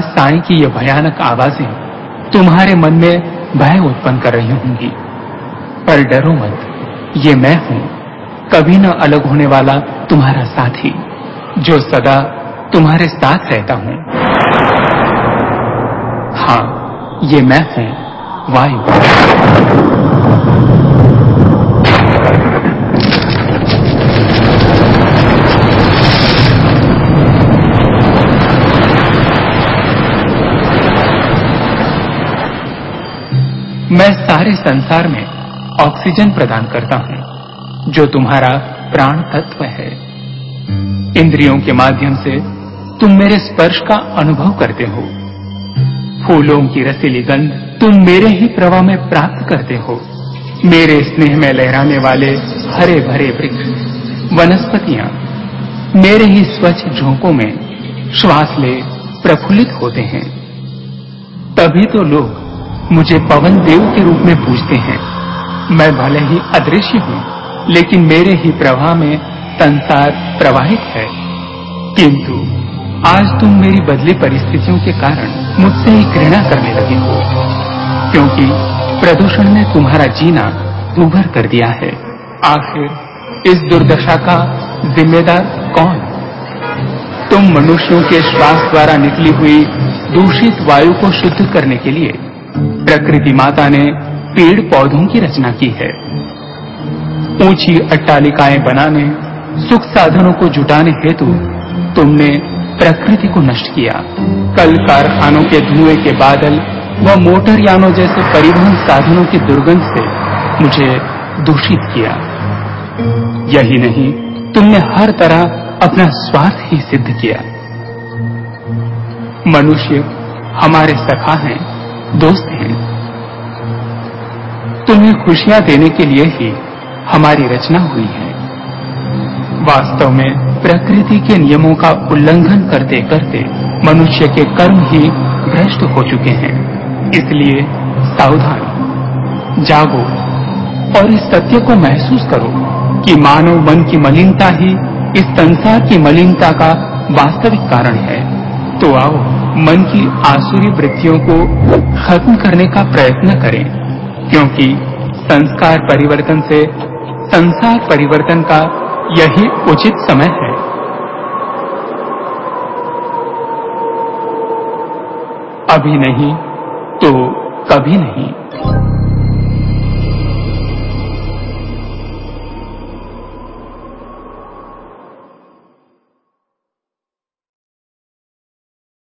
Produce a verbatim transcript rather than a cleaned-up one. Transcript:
साई की ये भयानक आवाजें तुम्हारे मन में भय उत्पन्न कर रही होंगी, पर डरो मत, ये मैं हूं, कभी न अलग होने वाला तुम्हारा साथी, जो सदा तुम्हारे साथ रहता हूं। हाँ, ये मैं हूं, वायु। मैं सारे संसार में ऑक्सीजन प्रदान करता हूं, जो तुम्हारा प्राण तत्व है। इंद्रियों के माध्यम से तुम मेरे स्पर्श का अनुभव करते हो। फूलों की रसीली गंध तुम मेरे ही प्रवाह में प्राप्त करते हो। मेरे स्नेह में लहराने वाले हरे भरे वृक्ष, वनस्पतियां मेरे ही स्वच्छ झोंकों में श्वास ले प्रफुल्लित होते हैं। तभी तो लोग मुझे पवन देव के रूप में पूजते हैं। मैं भले ही अदृश्य हूं, लेकिन मेरे ही प्रवाह में संसार प्रवाहित है। किंतु आज तुम मेरी बदली परिस्थितियों के कारण मुझसे ही घृणा करने लगे हो, क्योंकि प्रदूषण ने तुम्हारा जीना दूभर कर दिया है। आखिर इस दुर्दशा का जिम्मेदार कौन? तुम मनुष्यों के श्वास द्वारा निकली हुई दूषित वायु को शुद्ध करने के लिए प्रकृति माता ने पेड़ पौधों की रचना की है। ऊंची अट्टालिकाएं बनाने, सुख साधनों को जुटाने हेतु तुमने प्रकृति को नष्ट किया। कल कारखानों के धुएं के बादल व मोटर यानों जैसे परिवहन साधनों की दुर्गंध से मुझे दूषित किया। यही नहीं, तुमने हर तरह अपना स्वार्थ ही सिद्ध किया। मनुष्य हमारे सखा हैं, दोस्त हैं। तुम्हें खुशियां देने के लिए ही हमारी रचना हुई है। वास्तव में प्रकृति के नियमों का उल्लंघन करते करते मनुष्य के कर्म ही भ्रष्ट हो चुके हैं। इसलिए सावधान, जागो और इस सत्य को महसूस करो कि मानव मन की मलिनता ही इस संसार की मलिनता का वास्तविक कारण है। तो आओ, मन की आसुरी वृत्तियों को खत्म करने का प्रयत्न करें, क्योंकि संस्कार परिवर्तन से संसार परिवर्तन का यही उचित समय है। अभी नहीं तो कभी नहीं।